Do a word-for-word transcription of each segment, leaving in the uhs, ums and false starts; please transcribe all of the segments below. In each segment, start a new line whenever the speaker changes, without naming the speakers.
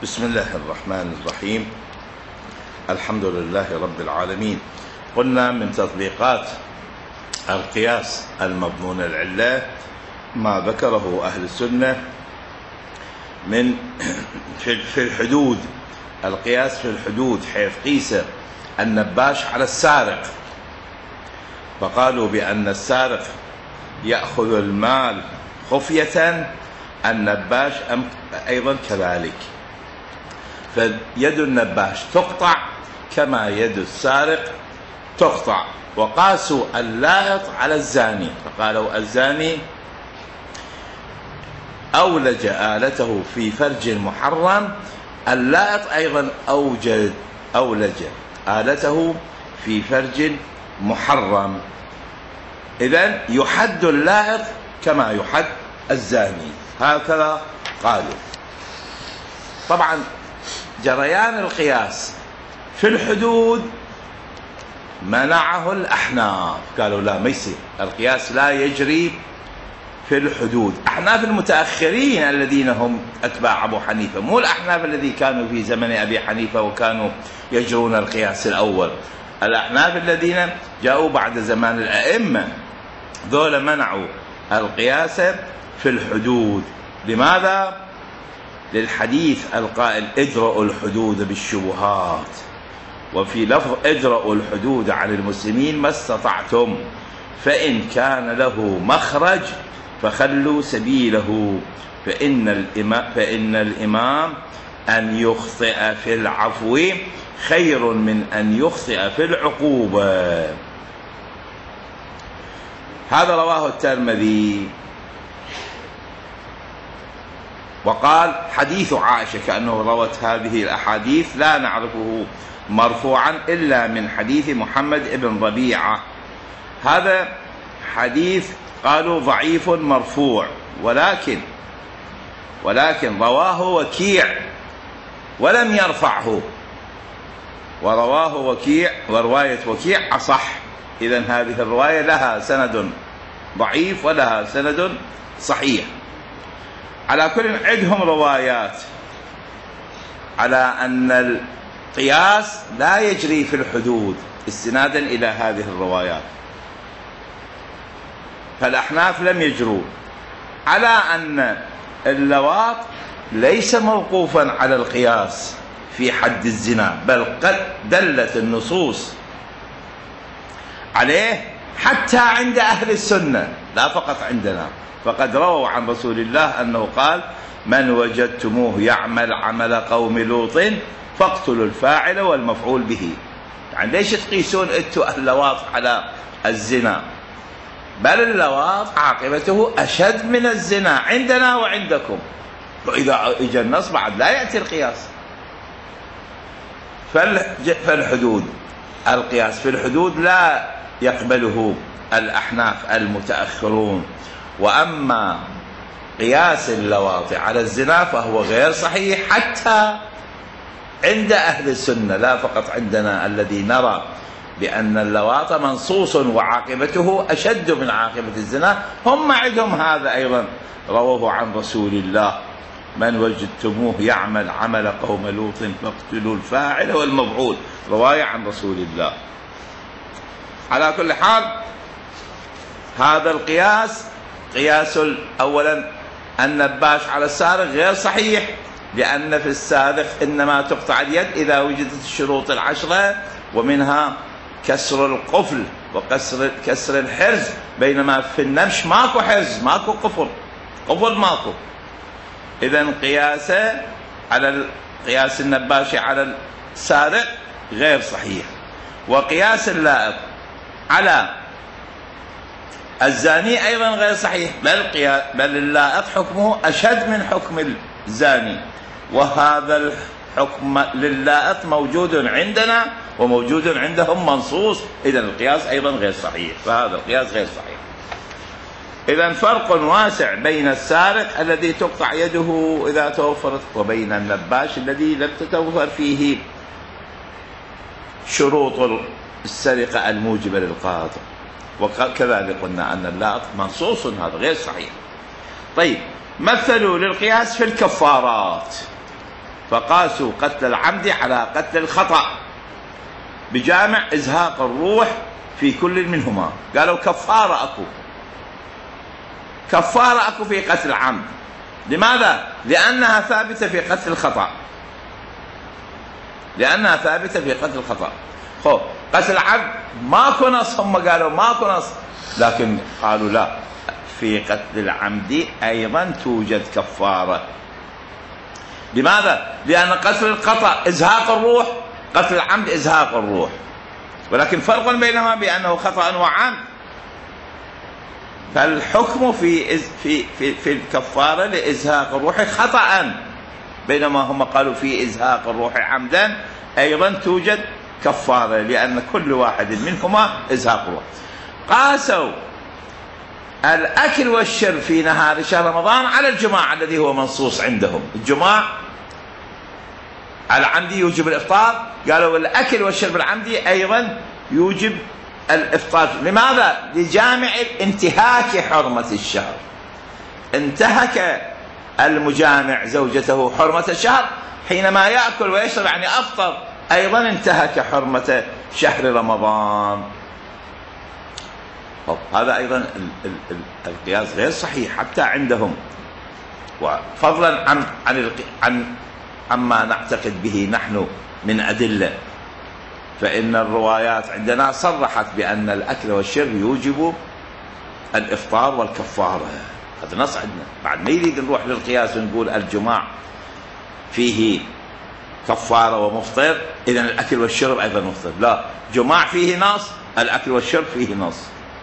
بسم الله الرحمن الرحيم. الحمد لله رب العالمين. قلنا من تطبيقات القياس المضمون العلة ما ذكره أهل السنة من في الحدود، القياس في الحدود، حيث قيس النباش على السارق، فقالوا بأن السارق يأخذ المال خفية، النباش أيضا كذلك، فيد النباش تقطع كما يد السارق تقطع. وقاسوا اللائط على الزاني، فقالوا الزاني أولج آلته في فرج محرم، اللائط أيضا أوجد أولج آلته في فرج محرم، إذن يحد اللائط كما يحد الزاني، هكذا قالوا. طبعا جريان القياس في الحدود منعه الأحناف، قالوا لا، ما يصير القياس لا يجري في الحدود. أحناف المتأخرين الذين هم أتباع أبو حنيفة، مو الأحناف الذين كانوا في زمن أبي حنيفة وكانوا يجرون القياس الأول. الأحناف الذين جاءوا بعد زمان الأئمة ذولا منعوا القياس في الحدود. لماذا؟ للحديث القائل ادرأوا الحدود بالشبهات، وفي لفظ ادرأوا الحدود عن المسلمين ما استطعتم، فإن كان له مخرج فخلوا سبيله، فإن الإمام, فإن الإمام أن يخطئ في العفو خير من أن يخطئ في العقوبة. هذا رواه الترمذي. وقال حديث عائشة، كأنه روت هذه الأحاديث لا نعرفه مرفوعا إلا من حديث محمد بن ربيعة. هذا حديث قالوا ضعيف مرفوع، ولكن ولكن رواه وكيع ولم يرفعه، ورواه وكيع ورواية وكيع أصح. إذن هذه الرواية لها سند ضعيف ولها سند صحيح. على كل عندهم روايات على أن القياس لا يجري في الحدود استنادا إلى هذه الروايات، فالأحناف لم يجروا على أن اللواط ليس موقوفا على القياس في حد الزنا، بل قد دلت النصوص عليه حتى عند أهل السنة لا فقط عندنا. فقد رووا عن رسول الله أنه قال من وجدتموه يعمل عمل قوم لوط فاقتلوا الفاعل والمفعول به. يعني ليش تقيسون انتوا اللواط على الزنا؟ بل اللواط عاقبته أشد من الزنا عندنا وعندكم، وإذا اجى النص بعد لا يأتي القياس. فالحدود، القياس في الحدود لا يقبله الأحناف المتأخرون. وأما قياس اللواط على الزنا فهو غير صحيح حتى عند أهل السنة، لا فقط عندنا الذي نرى بأن اللواط منصوص وعاقبته أشد من عاقبة الزنا. هم عندهم هذا أيضا رواه عن رسول الله من وجدتموه يعمل عمل قوم لوط فاقتلوا الفاعل والمفعول، رواية عن رسول الله. على كل حال هذا القياس قياس أولا النباش على السارق غير صحيح، لأن في السارق إنما تقطع اليد إذا وجدت الشروط العشرة، ومنها كسر القفل وكسر كسر الحرز، بينما في النبش ماكو حرز، ماكو قفل، قفل ماكو. إذن قياسه على قياس النباش على السارق غير صحيح. وقياس اللائط على الزاني أيضا غير صحيح، بل بل اللائط حكمه أشد من حكم الزاني، وهذا الحكم للائط موجود عندنا وموجود عندهم منصوص. إذا القياس أيضا غير صحيح، فهذا القياس غير صحيح. إذا فرق واسع بين السارق الذي تقطع يده إذا توفرت، وبين النباش الذي لم تتوفر فيه شروط السرقة الموجبة للقاطع. وكذلك قلنا أن اللائط منصوص، هذا غير صحيح. طيب، مثلوا للقياس في الكفارات. فقاسوا قتل العمد على قتل الخطأ بجامع إزهاق الروح في كل منهما. قالوا كفارة أكو، كفارة أكو في قتل العمد. لماذا؟ لأنها ثابتة في قتل الخطأ، لأنها ثابتة في قتل الخطأ. خو قتل العمد ماكو نص، هم قالوا ماكو نص، لكن قالوا لا، في قتل العمد أيضا توجد كفارة. لماذا؟ لأن قتل الخطأ إزهاق الروح، قتل العمد إزهاق الروح، ولكن فرق بينهما بأنه خطأ وعمد. فالحكم في في في في الكفارة لإزهاق الروح خطأ، بينما هم قالوا في إزهاق الروح عمدا أيضا توجد كفارة، لأن كل واحد منهما إزهاق الروح. قاسوا الأكل والشرب في نهار شهر رمضان على الجماع الذي هو منصوص عندهم. الجماع العمدي يوجب الإفطار، قالوا الأكل والشرب العمدي أيضا يوجب الإفطار. لماذا؟ لجامع انتهاك حرمة الشهر. انتهك المجامع زوجته حرمة الشهر حينما يأكل ويشرب، يعني أفطر، أيضا انتهك حرمة شهر رمضان. هذا أيضا ال ال ال القياس غير صحيح حتى عندهم، وفضلا عن عن عن عما نعتقد به نحن من أدلة. فإن الروايات عندنا صرحت بأن الأكل والشرب يوجب الإفطار والكفارة، هذا نص عندنا. بعد ما يريد نروح للقياس ونقول الجماع فيه كفارة ومفطر، إذن الأكل والشرب أيضا مفطر. لا، جماع فيه نص، الأكل والشرب فيه نص.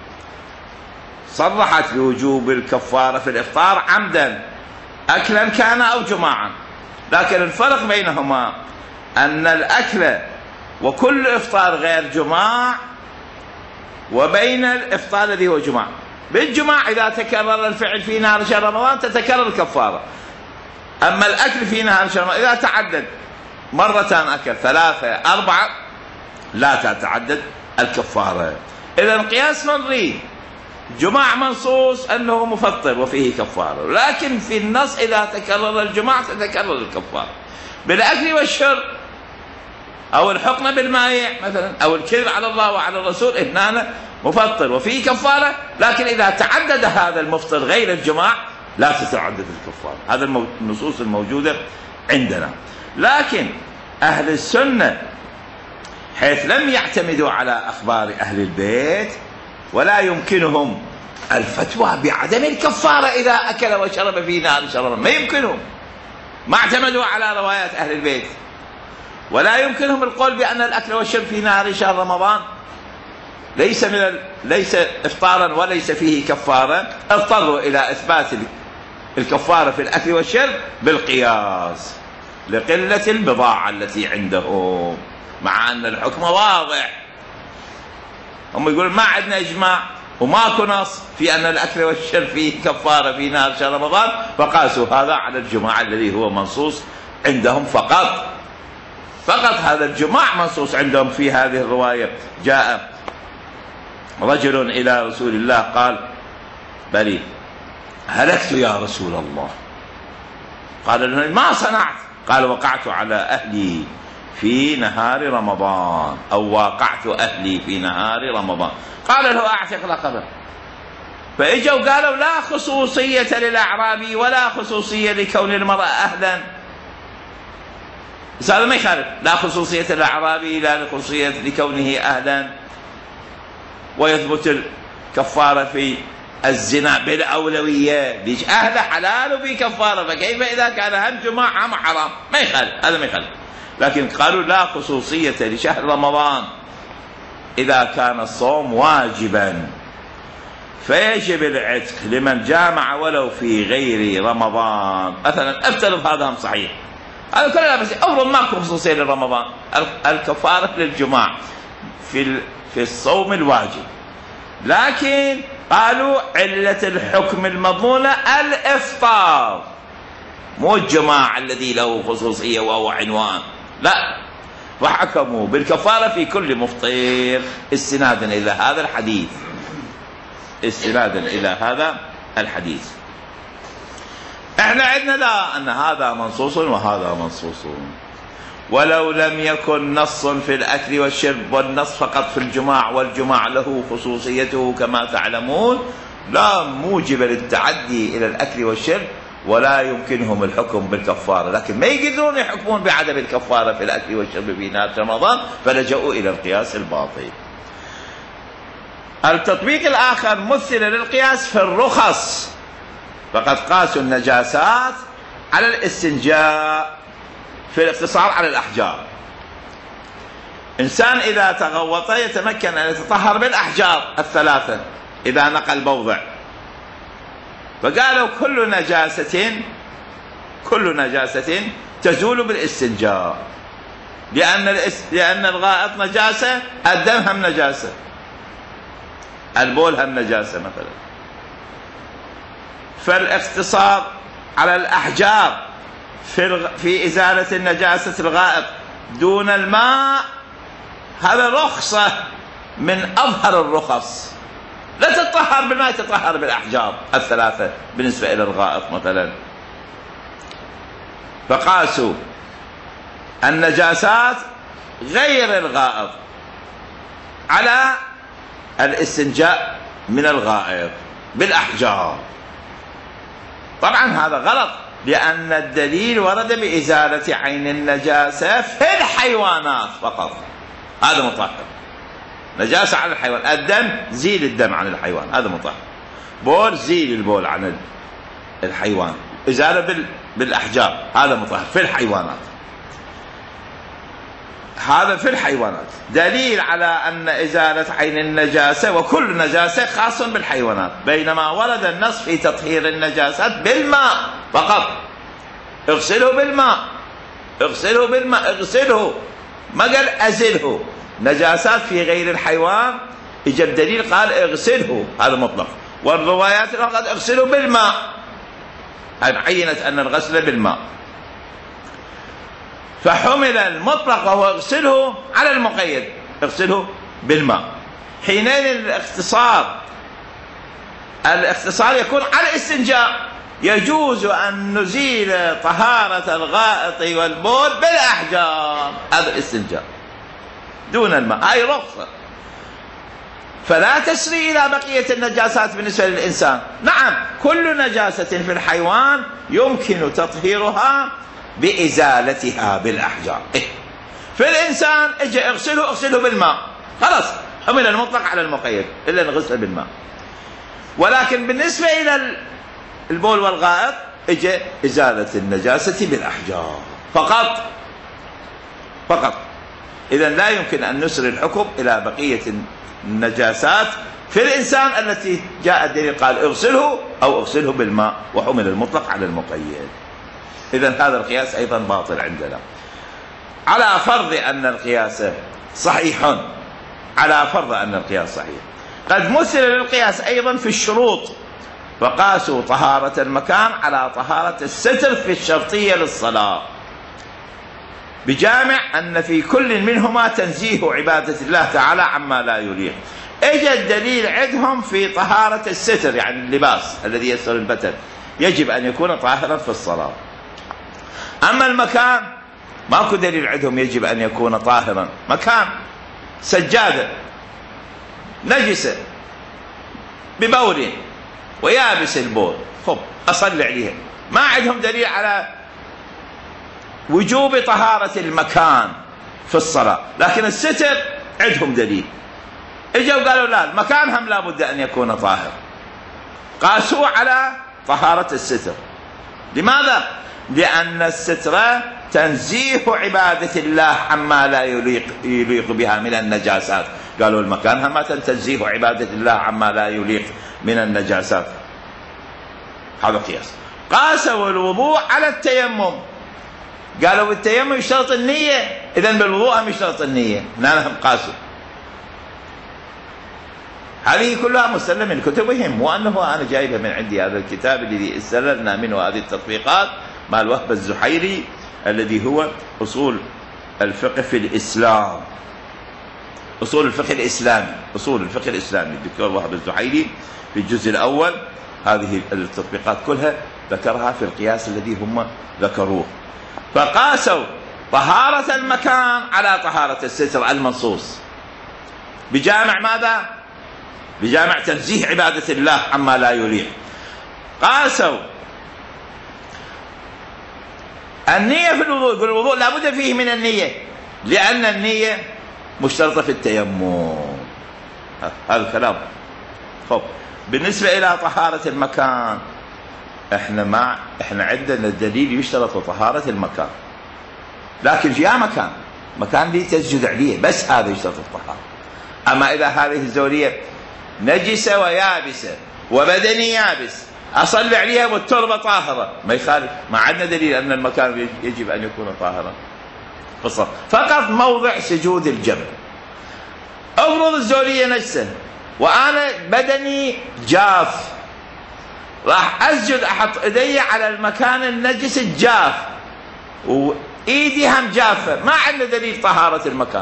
صرحت بوجوب الكفارة في الإفطار عمدا، أكلا كان أو جماعا، لكن الفرق بينهما أن الأكل وكل إفطار غير جماع، وبين الإفطار الذي هو جماع. بالجماع إذا تكرر الفعل في نهار شهر رمضان تتكرر الكفارة، أما الأكل في نهار شهر رمضان إذا تعدد مرتان أكل، ثلاثة، أربعة، لا تتعدد الكفارة. إذا القياس نريد جماع منصوص أنه مفطر وفيه كفارة، لكن في النص إذا تكرر الجماع تتكرر الكفارة. بالأكل والشرب أو الحقن بالمايع مثلا، أو الكذب على الله وعلى الرسول، هنا مفطر وفيه كفارة، لكن إذا تعدد هذا المفطر غير الجماع لا تتعدد الكفارة. هذا النصوص الموجودة عندنا. لكن أهل السنة حيث لم يعتمدوا على أخبار أهل البيت، ولا يمكنهم الفتوى بعدم الكفارة إذا أكل وشرب في نهار شهر رمضان، ما يمكنهم، ما اعتمدوا على روايات أهل البيت، ولا يمكنهم القول بأن الأكل والشرب في نهار شهر رمضان ليس من ال... ليس إفطارا وليس فيه كفارة. اضطروا إلى إثبات الكفارة في الأكل والشرب بالقياس لقلة البضاعة التي عندهم، مع أن الحكم واضح. هم يقولون ما عندنا إجماع وماكو نص في أن الأكل والشرب فيه كفارة في نهار شهر رمضان، فقاسوا هذا على الجماع الذي هو منصوص عندهم فقط. فقط هذا الجماع منصوص عندهم. في هذه الرواية جاء رجل إلى رسول الله قال: بلي هلكت يا رسول الله. قال له: ما صنعت؟ قال: وقعت على أهلي في نهار رمضان، أو واقعت أهلي في نهار رمضان. قال له: أعتق رقبة. فإجوا قالوا: لا خصوصية للأعرابي ولا خصوصية لكون المرأة أهلا. بس هذا ما يخالف، لا خصوصية للأعرابي لا خصوصية لكونه أهلا، ويثبت الكفارة في الزنا بالأولوية، ليش أهل حلال وفي كفارة، فكيف إذا كان هم جماعة هم حرام؟ ما يخالف، هذا ما يخالف. لكن قالوا لا خصوصية لشهر رمضان إذا كان الصوم واجبا، فيجب العتق لمن جامع ولو في غير رمضان. مثلا افترض هذا صحيح، هذا كله لا بس افرض ماكو خصوصية لرمضان، الكفارة للجماع في في الصوم الواجب، لكن قالوا علة الحكم المضمونة الإفطار، مو الجماع الذي له خصوصية وهو عنوان، لا، وحكموا بالكفارة في كل مفطر استنادا إلى هذا الحديث، استنادا إلى هذا الحديث. احنا عندنا لا، ان هذا منصوص وهذا منصوص. ولو لم يكن نص في الأكل والشرب والنص فقط في الجماع، والجماع له خصوصيته كما تعلمون، لا موجب للتعدي إلى الأكل والشرب ولا يمكنهم الحكم بالكفارة، لكن ما يقدرون يحكمون بعدم الكفارة في الأكل والشرب في نهار رمضان، فلجأوا إلى القياس الباطل. التطبيق الآخر مثل للقياس في الرخص، فقد قاسوا النجاسات على الاستنجاء في الاقتصار على الأحجار. إنسان إذا تغوط يتمكن أن يتطهر بالأحجار الثلاثة إذا نقل بوضع، فقالوا كل نجاسة كل نجاسة تزول بالاستنجاء، لأن لأن الغائط نجاسة، الدم هم نجاسة، البول هم نجاسة مثلا. فالاقتصار على الأحجار في في إزالة النجاسة الغائط دون الماء هذا رخصة من أظهر الرخص. لا تتطهر بالماء، تتطهر بالأحجار الثلاثة بالنسبة إلى الغائط مثلا. فقاسوا النجاسات غير الغائط على الاستنجاء من الغائط بالأحجار. طبعا هذا غلط، لأن الدليل ورد بإزالة عين النجاسة في الحيوانات فقط، هذا مطهر. نجاسة على الحيوان، الدم زيل الدم عن الحيوان، هذا مطهر. بول زيل البول عن الحيوان، إزالة بالأحجار، هذا مطهر في الحيوانات. هذا في الحيوانات دليل على أن إزالة عين النجاسة وكل نجاسة خاص بالحيوانات، بينما ورد النص في تطهير النجاسات بالماء فقط. اغسله بالماء، اغسله بالماء، اغسله، ما قال أزله. نجاسات في غير الحيوان اجى الدليل قال اغسله، هذا مطلق. والروايات قد اغسله بالماء، عينت أن الغسل بالماء، فحمل المطلق وهو اغسله على المقيد، اغسله بالماء. حينئذ الاختصار الاختصار يكون على الاستنجاء. يجوز أن نزيل طهارة الغائط والبول بالأحجار، هذا الاستنجاء دون الماء، هاي رخصة. فلا تسري إلى بقية النجاسات بالنسبة للإنسان. نعم كل نجاسة في الحيوان يمكن تطهيرها بإزالتها بالأحجار. إيه؟ في الإنسان اجي اغسله، اغسله بالماء، خلاص حمل المطلق على المقيد إلا نغسله بالماء. ولكن بالنسبة إلى البول والغائط اجي إزالة النجاسة بالأحجار فقط فقط. إذن لا يمكن أن نسري الحكم إلى بقية النجاسات في الإنسان التي جاء الدليل قال اغسله أو اغسله بالماء وحمل المطلق على المقيد. إذن هذا القياس أيضا باطل عندنا، على فرض أن القياس صحيح، على فرض أن القياس صحيح. قد مثل للقياس أيضا في الشروط، فقاسوا طهارة المكان على طهارة الستر في الشرطية للصلاة، بجامع أن في كل منهما تنزيه عبادة الله تعالى عما لا يليق. اجى الدليل عندهم في طهارة الستر، يعني اللباس الذي يستر البدن يجب أن يكون طاهرا في الصلاة. أما المكان ماكو دليل عندهم يجب أن يكون طاهرا. مكان سجادة نجسة ببول ويابس البول، خب أصلي عليها، ما عندهم دليل على وجوب طهارة المكان في الصلاة. لكن الستر عندهم دليل، اجوا قالوا لا المكان هم لا بد أن يكون طاهر، قاسوا على طهارة الستر. لماذا؟ لأن الستر تنزيه عبادة الله عما لا يليق, يليق بها من النجاسات. قالوا المكان هم تنزيه عبادة الله عما لا يليق من النجاسات، هذا قياس. قاسوا الوضوء على التيمم، قالوا بالتيمم يشترط النية، إذن بالوضوء هم يشترط النية، نحن قاسوا. هذه كلها مسلمة من كتبهم، وأنه أنا جايبها من عندي، هذا الكتاب الذي استللنا منه هذه التطبيقات مع الوهب الزحيري الذي هو أصول الفقه في الإسلام، أصول الفقه الإسلامي، أصول الفقه الإسلامي الدكتور وهب الزحيري في الجزء الأول. هذه التطبيقات كلها ذكرها في القياس الذي هم ذكروه، فقاسوا طهارة المكان على طهارة الستر المنصوص بجامع ماذا؟ بجامع تنزيه عبادة الله عما لا يليق. قاسوا النية في الوضوء، في الوضوء لابد فيه من النية لأن النية مشترطة في التيمم. هذا الكلام. خب بالنسبة إلى طهارة المكان، احنا مع احنا عندنا الدليل يشترط طهارة المكان، لكن في مكان مكان دي تسجد عليه بس هذا يشترط الطهارة. أما إذا هذه الزولية نجسة ويابسة وبدني يابس أصلي عليها والتربة طاهرة ما يخالف، ما عندنا دليل أن المكان يجب أن يكون طاهرا، فقط موضع سجود الجنب. أفرض الزولية نجسة وأنا بدني جاف، راح أسجد أحط إيدي على المكان النجس الجاف وإيدي هم جافة، ما عندنا دليل طهارة المكان،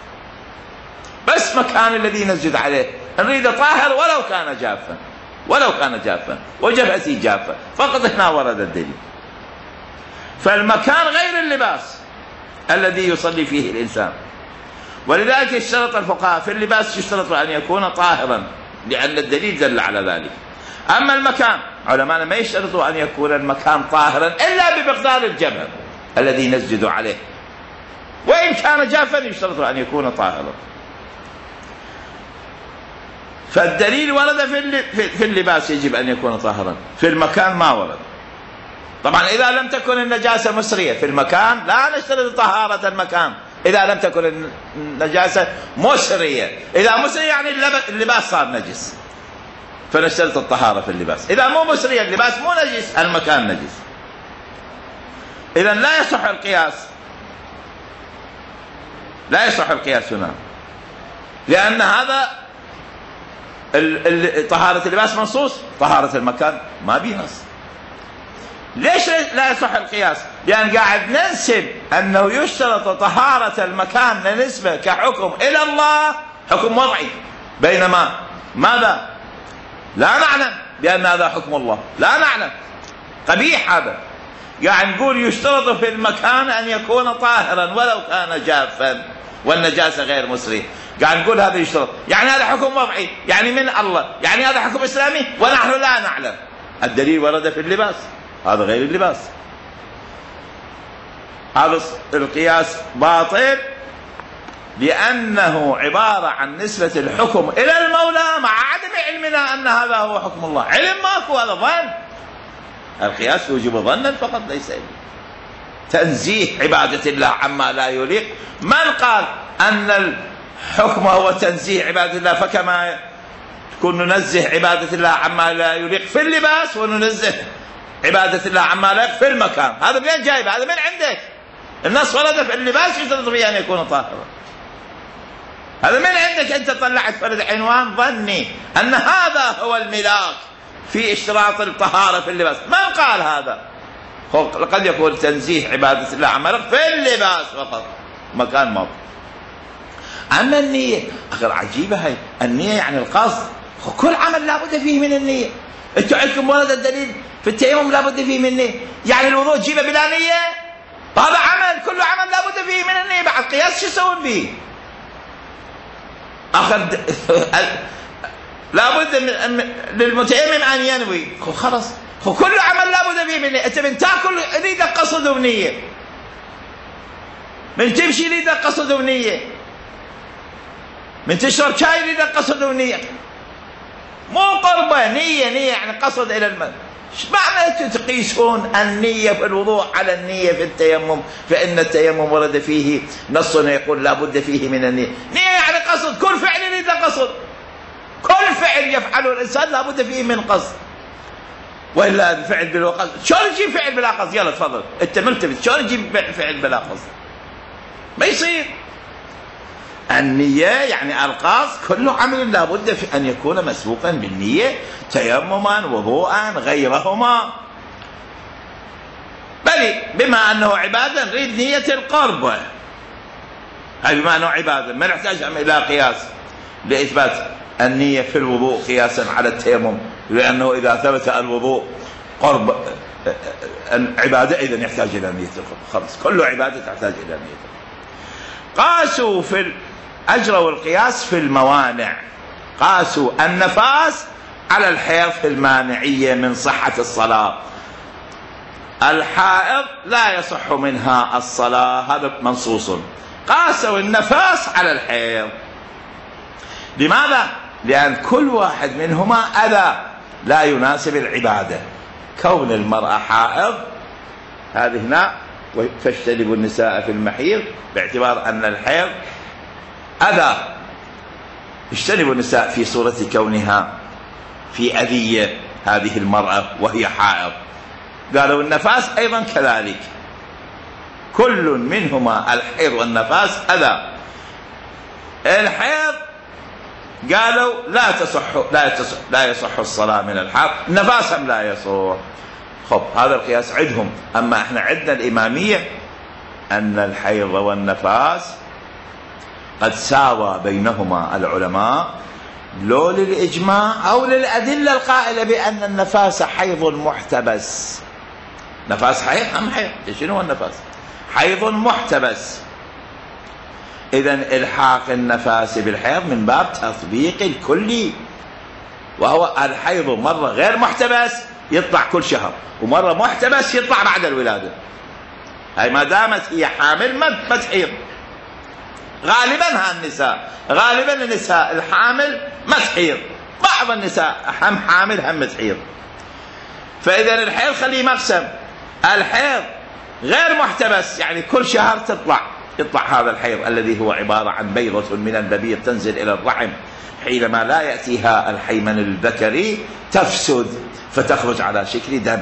بس مكان الذي نسجد عليه نريد طاهر ولو كان جافا، ولو كان جافا وجبهتي جافة، فقط هنا ورد الدليل. فالمكان غير اللباس الذي يصلي فيه الإنسان، ولذلك اشترط الفقهاء في اللباس يشترط أن يكون طاهرا لأن الدليل دل على ذلك. أما المكان علماء ما يشترطوا أن يكون المكان طاهرا إلا بمقدار الجبهة الذي نسجد عليه، وإن كان جافا يشترط أن يكون طاهرا. فالدليل ورد في اللباس يجب أن يكون طاهرا، في المكان ما ورد. طبعا إذا لم تكن النجاسة مسرية في المكان لا نشترط طهارة المكان، إذا لم تكن النجاسة مسرية، إذا مسرية يعني اللباس صار نجس فنشترط الطهارة في اللباس، إذا مو مسرية اللباس مو نجس المكان نجس. إذا لا يصح القياس، لا يصح القياس هنا، لأن هذا طهارة اللباس منصوص، طهارة المكان ما بيه نص. ليش لا يصح القياس؟ لأن قاعد ننسب أنه يشترط طهارة المكان نسبة كحكم إلى الله حكم وضعي، بينما ماذا؟ لا نعلم بأن هذا حكم الله، لا نعلم، قبيح هذا. قاعد نقول يشترط في المكان أن يكون طاهرا ولو كان جافا والنجاسة غير مسرية، قاعد نقول هذا يشترط، يعني هذا حكم وضعي، يعني من الله، يعني هذا حكم إسلامي ونحن لا نعلم. الدليل ورد في اللباس، هذا غير اللباس. هذا القياس باطل لأنه عبارة عن نسبة الحكم إلى المولى مع عدم علمنا أن هذا هو حكم الله. علم ماكو، هذا ظن. القياس يوجب ظنا فقط ليس علم. تنزيه عبادة الله عما لا يليق، من قال أن الحكم هو تنزيه عبادة الله؟ فكما تكون ننزه عبادة الله عما لا يليق في اللباس وننزه عبادة الله عما لا يليق في المكان. هذا منين جايب؟ هذا من عندك. النص ورد في اللباس يشترط فيه أن يكون طاهرا، هذا من عندك أنت طلعت فرد عنوان ظني أن هذا هو الملاك في اشتراط الطهارة في اللباس. من قال هذا؟ قد يكون تنزيه عبادة الله عما لا يليق في اللباس فقط، مكان ما. أما النية أخر عجيبة هاي، النية يعني القصد، كل عمل لابد فيه من النية. أنتوا عندكم ورد الدليل في التيمم لابد فيه من النية، يعني الوضوء تجيبه بلا نية؟ هذا عمل، كل عمل لابد فيه من النية، بعد قياس شو يسوون به؟ آخر لابد للمتيمم أن ينوي، خلاص كل عمل لابد فيه من نية. أنت من تاكل يريد قصد ونية، من تمشي يريد قصد ونية، من تشرب شاي يريد قصد ونية، مو قربة، نية نية يعني قصد إلى الماء. ايش معنى تقيسون النية في الوضوء على النية في التيمم؟ فإن التيمم ورد فيه نص يقول لا بد فيه من النية. نية يعني قصد، كل فعل يريد قصد، كل فعل يفعله الإنسان لا بد فيه من قصد، وإلا الفعل بلا قصد شلون يجيب فعل بلا قصد؟ يلا تفضل أنت ملتفت، شلون يجيب فعل بلا قصد؟ ما يصير. النية يعني القصد، كل عمل لا بد في أن يكون مسبوقا بالنية، تيمما وضوءا غيرهما. بل بما أنه عبادة نريد نية القرب، أي بما أنه عبادة ما نحتاج إلى قياس لإثبات النية في الوضوء قياسا على التيمم، لأنه إذا ثبت الوضوء قرب عبادة إذن يحتاج إلى نية خلاص، كل عبادة تحتاج إلى نية. قاسوا في أجروا القياس في الموانع، قاسوا النفاس على الحيض في المانعية من صحة الصلاة. الحائض لا يصح منها الصلاة، هذا منصوص. قاسوا النفاس على الحيض. لماذا؟ لأن كل واحد منهما أذى لا يناسب العبادة. كون المرأة حائض هذه هنا فاجتنبوا النساء في المحيض، باعتبار أن الحيض أذى. اجتنبوا النساء في صورة كونها في أذية هذه المرأة وهي حائض. قالوا النفاس أيضا كذلك، كل منهما الحيض والنفاس أذى. الحيض قالوا لا تصح لا تصح لا يصح الصلاة من الحائض، النفاس هم لا يصح. خب هذا القياس عندهم. أما احنا عندنا الإمامية أن الحيض والنفاس قد ساوى بينهما العلماء، لو للإجماع أو للأدلة القائلة بأن النفاس حيض محتبس. نفاس حيض أم حيض؟ شنو هو النفاس؟ حيض محتبس. إذن إلحاق النفاس بالحيض من باب تطبيق الكلي، وهو الحيض مرة غير محتبس يطلع كل شهر، ومرة محتبس يطلع بعد الولادة. هاي ما دامت هي حامل ما تحيض. غالبا ها النساء غالبا النساء الحامل ما تحيض، بعض النساء هم حامل هم تحيض. فإذا الحيض خليه مقسم، الحيض غير محتبس يعني كل شهر تطلع يطلع هذا الحيض الذي هو عبارة عن بيضة من النبيض تنزل إلى الرحم، حينما لا يأتيها الحيمن الذكري تفسد فتخرج على شكل دم.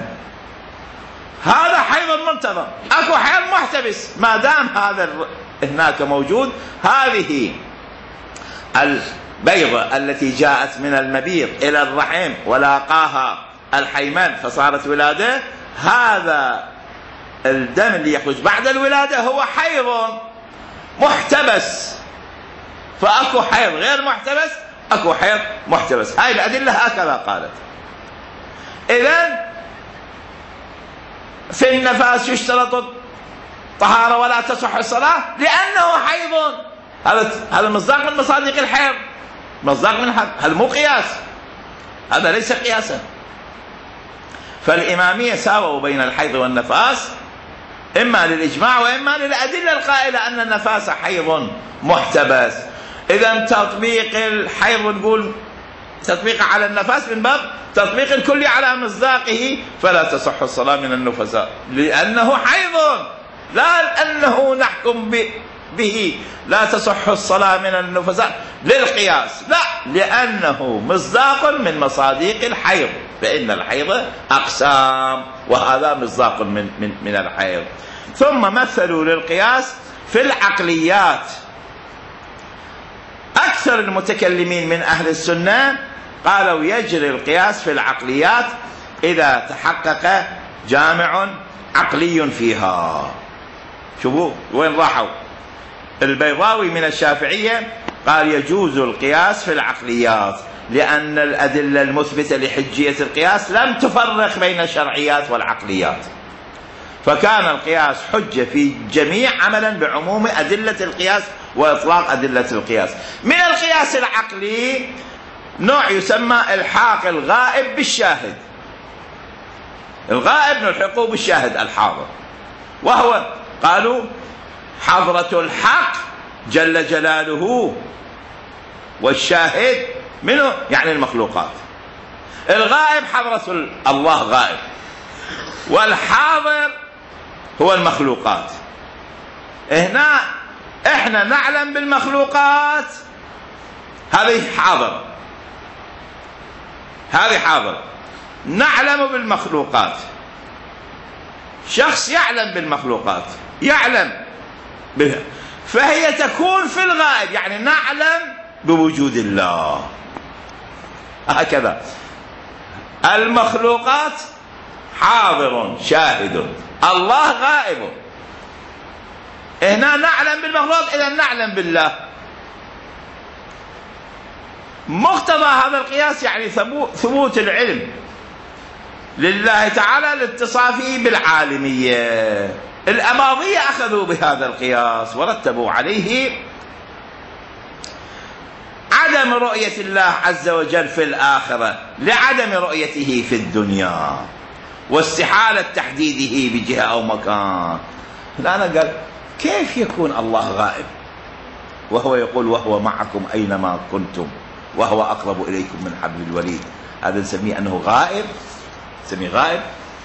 هذا حيض منتظم. اكو حيض محتبس، ما دام هذا هناك موجود، هذه البيضة التي جاءت من المبيض إلى الرحم ولاقاها الحيمن فصارت ولادة، هذا الدم اللي يخرج بعد الولادة هو حيض محتبس. فأكو حيض غير محتبس، أكو حيض محتبس. هاي الأدلة هكذا قالت. إذن في النفاس يشترط الطهارة ولا تصح الصلاة لأنه حيض. هذا هذا مصداق من مصادق الحيض، مصداق من حد. هذا مو قياس، هذا ليس قياسا. فالإمامية ساووا بين الحيض والنفاس إما للإجماع وإما للأدلة القائلة أن النفاس حيض محتبس. إذن تطبيق الحيض نقول تطبيق على النفاس من باب تطبيق الكلي على مصداقه، فلا تصح الصلاة من النفساء لأنه حيض، لا لأنه نحكم به لا تصح الصلاة من النفساء للقياس، لا، لأنه مصداق من مصادق الحيض، فإن الحيض أقسام وهذا مصداق من, من, من الحيض. ثم مثلوا للقياس في العقليات. أكثر المتكلمين من أهل السنة قالوا يجري القياس في العقليات إذا تحقق جامع عقلي فيها. شوفوا وين راحوا. البيضاوي من الشافعية قال يجوز القياس في العقليات لأن الأدلة المثبتة لحجية القياس لم تفرق بين الشرعيات والعقليات، فكان القياس حجة في جميع عملا بعموم أدلة القياس وإطلاق أدلة القياس. من القياس العقلي نوع يسمى إلحاق الغائب بالشاهد. الغائب نلحقه بالشاهد الحاضر، وهو قالوا حضرة الحق جل جلاله، والشاهد منه يعني المخلوقات. الغائب حضرة الله غائب، والحاضر هو المخلوقات. هنا احنا نعلم بالمخلوقات، هذه حاضر، هذه حاضر. نعلم بالمخلوقات، شخص يعلم بالمخلوقات يعلم بها، فهي تكون في الغائب، يعني نعلم بوجود الله. هكذا المخلوقات حاضر شاهد، الله غائب. هنا نعلم بالمخلوقات، إذا نعلم بالله. مقتضى هذا القياس يعني ثبوت العلم لله تعالى لاتصافه بالعالمية. الأباضية أخذوا بهذا القياس ورتبوا عليه عدم رؤية الله عز وجل في الآخرة لعدم رؤيته في الدنيا واستحالة تحديده بجهة أو مكان. الآن قال كيف يكون الله غائب وهو يقول وهو معكم أينما كنتم وهو أقرب إليكم من حبل الوريد؟ هذا نسميه أنه غائب، نسميه غائب.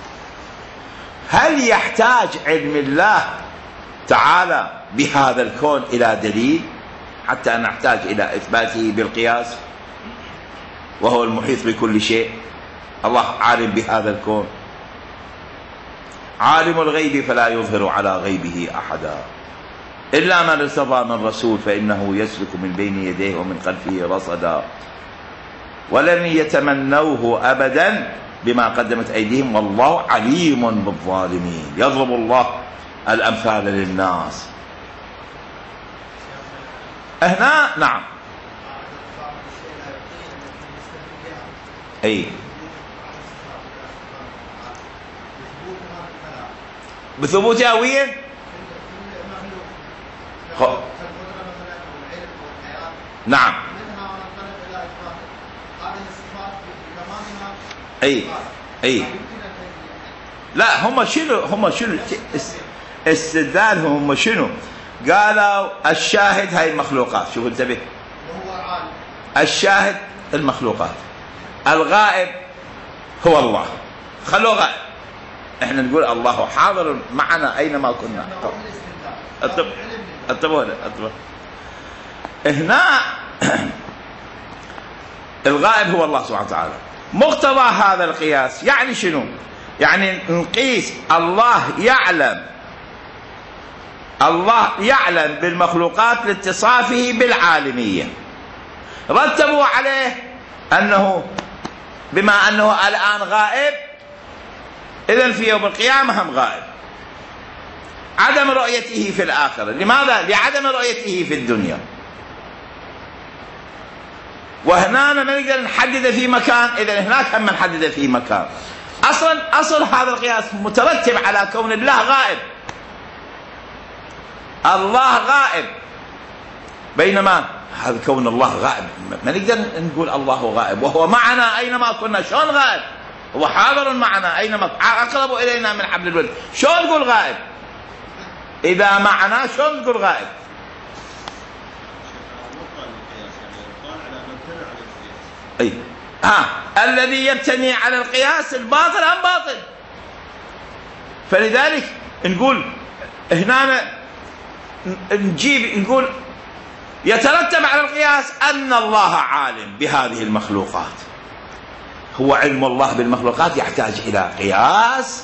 هل يحتاج علم الله تعالى بهذا الكون إلى دليل حتى نحتاج إلى إثباته بالقياس؟ وهو المحيط بكل شيء، الله عالم بهذا الكون، عالم الغيب فلا يظهر على غيبه أحدا إلا من ارتضى من رسول فإنه يسلك من بين يديه ومن خلفه رصدا ولن يتمنوه أبدا بما قدمت أيديهم والله عليم بالظالمين. يضرب الله الأمثال للناس. هنا نعم أي بثبوتها وين؟ نعم اي اي لا هم شنو هم شنو استدلالهم هم شنو؟ قالوا الشاهد هاي المخلوقات. شوف انتبه، الشاهد المخلوقات، الغائب هو الله، خلوه غائب. احنا نقول الله حاضر معنا اينما كنا. انتبهوا انتبهوا هنا الغائب هو الله سبحانه وتعالى. مقتضى هذا القياس يعني شنو؟ يعني نقيس الله يعلم، الله يعلم بالمخلوقات لاتصافه بالعالمية. رتبوا عليه أنه بما أنه الآن غائب إذن في يوم القيامة هم غائب. عدم رؤيته في الآخرة، لماذا؟ لعدم رؤيته في الدنيا. وهنا ما نقدر نحدد في مكان، إذن هناك هم نحدد في مكان. أصلا أصل هذا القياس مترتب على كون الله غائب. الله غائب، بينما هذا كون الله غائب ما نقدر نقول الله غائب وهو معنا أينما كنا. شلون غائب؟ هو حاضر معنا أينما، أقرب إلينا من حبل الوريد. شلون تقول غائب؟ إذا معنا شلون تقول غائب؟ أي ها الذي يبتني على القياس الباطل أم باطل. فلذلك نقول هنا نجيب نقول يترتب على القياس أن الله عالم بهذه المخلوقات. هو علم الله بالمخلوقات يحتاج إلى قياس،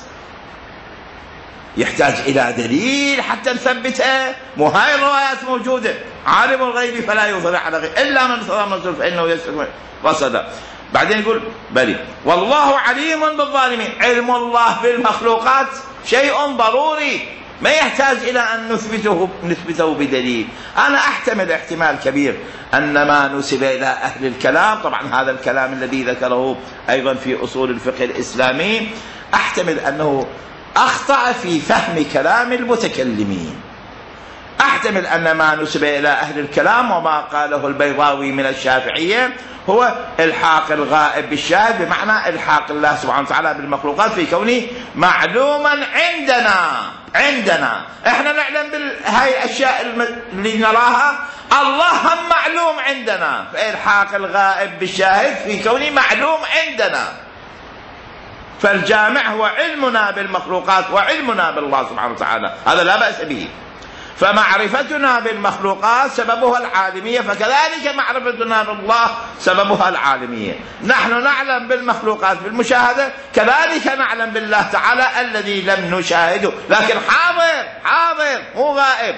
يحتاج إلى دليل حتى نثبتها. مو هاي الروايات موجودة، عالم الغيب فلا يظهر على غيب إلا من ارتضى من رسول فإنه يسلك رصدا. بعدين يقول بلي والله عليم بالظالمين. علم الله بالمخلوقات شيء ضروري ما يحتاج إلى أن نثبته نثبته بدليل. أنا أحتمل احتمال كبير أن ما نسب إلى أهل الكلام، طبعا هذا الكلام الذي ذكره أيضا في أصول الفقه الإسلامي، أحتمل أنه أخطأ في فهم كلام المتكلمين. أحتمل أن ما نسب إلى أهل الكلام وما قاله البيضاوي من الشافعية هو إلحاق الغائب بالشاهد، بمعنى إلحاق الله سبحانه وتعالى بالمخلوقات في كونه معلوما عندنا. عندنا احنا نعلم بهاي الأشياء اللي نراها، الله هم معلوم عندنا، فإلحاق الغائب بالشاهد في كونه معلوم عندنا. فالجامع هو علمنا بالمخلوقات وعلمنا بالله سبحانه وتعالى، هذا لا بأس به. فمعرفتنا بالمخلوقات سببها العالمية، فكذلك معرفتنا بالله سببها العالمية. نحن نعلم بالمخلوقات بالمشاهدة، كذلك نعلم بالله تعالى الذي لم نشاهده، لكن حاضر حاضر مو غائب،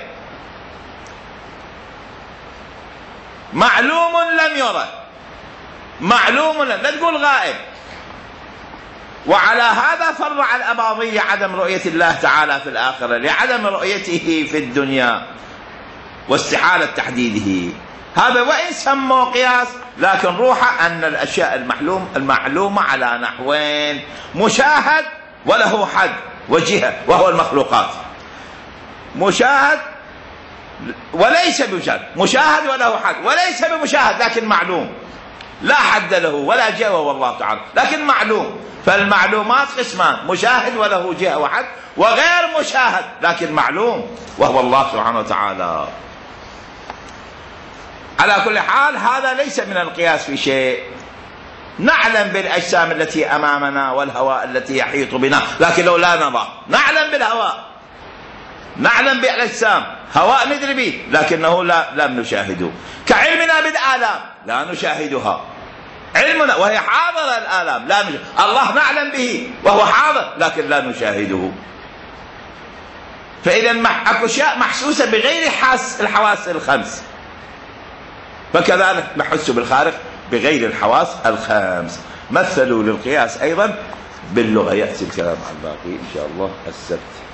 معلوم لم يرى، معلوم لم، لا تقول غائب. وعلى هذا فرع الأباضية عدم رؤية الله تعالى في الآخرة لعدم رؤيته في الدنيا واستحالة تحديده. هذا وإن سموه قياس لكن روحه أن الأشياء المعلوم المعلومة على نحوين: مشاهد وله حد وجهة وهو المخلوقات، مشاهد وليس بمشاهد، مشاهد وله حد وليس بمشاهد لكن معلوم، لا حد له ولا جهة وهو الله تعالى لكن معلوم. فالمعلومات قسمان: مشاهد وله جهة وحد، وغير مشاهد لكن معلوم وهو الله سبحانه وتعالى. على كل حال هذا ليس من القياس في شيء. نعلم بالأجسام التي أمامنا والهواء التي يحيط بنا، لكن لو لا نرى نعلم بالهواء، نعلم بالأجسام، هواء ندري به لكنه لا لم نشاهده. كعلمنا بالآلام لا نشاهدها، علمنا وهي حاضرة الآلام لا نشاهد. الله نعلم به وهو حاضر لكن لا نشاهده. فإذا أكو أشياء محسوسة بغير حاس الحواس الخمس، فكذلك نحس بالخارق بغير الحواس الخمس. مثلوا للقياس أيضا باللغة. يأتي الكلام عن الباقي إن شاء الله السبت.